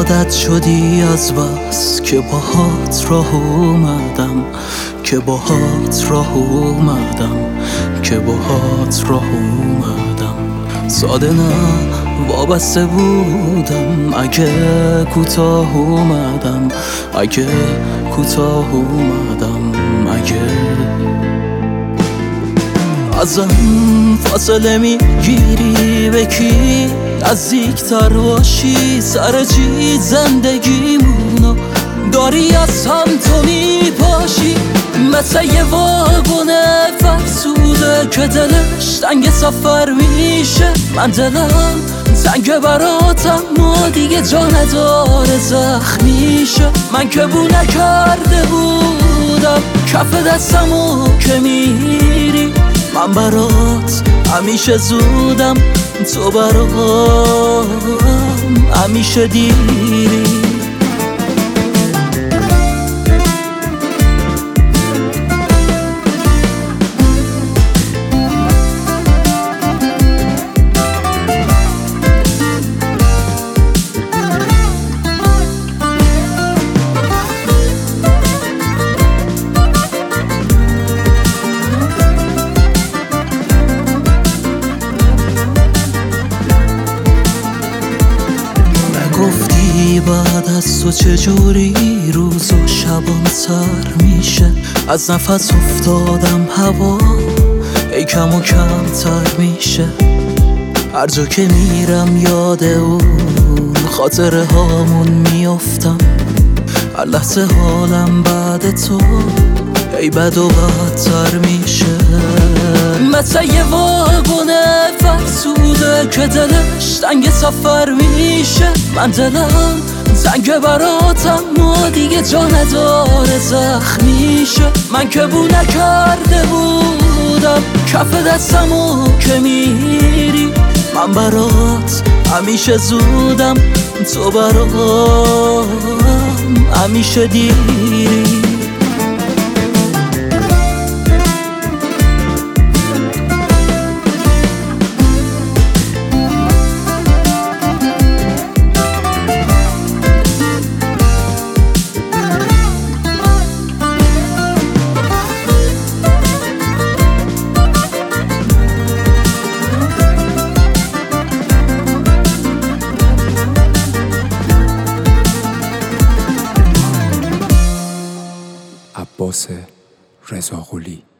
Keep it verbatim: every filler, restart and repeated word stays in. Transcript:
عادت شدی از بس که باهات راه اومدم، که باهات راه اومدم، که باهات راه اومدم. ساده نه وابسته بودم، اگه کوتاه اومدم، اگه کوتاه اومدم، اگه ازم فاصله میگیری به کی نزدیکتر باشی، سر چی زندگیمونو داری از هم تو میپاشی. مثل یه واگن فرسوده که دلش تنگ سفر میشه، من دلم تنگ براتم و دیگه جا نداره زخم میشه. من که بو نکرده بودم کف دستمو که میری، من برات همیشه زودم، تو برام همیشه دیری. گفتی بعد از تو چجوری روز و شبان سر میشه، از نفس افتادم هوا ای کم و کمتر میشه. هر جا که میرم یاد اون خاطره هامون میافتم، هر لحظه حالم بعد تو ای بد و بدتر میشه. مثل یه واگن فرسوده که دلش تنگ سفر میشه، من دلم تنگ براتم و دیگه جا نداره زخم میشه. من که بو نکرده بودم کف دستمو که میری، من برات همیشه زودم، تو برام همیشه دیری. عباس رضاقلی.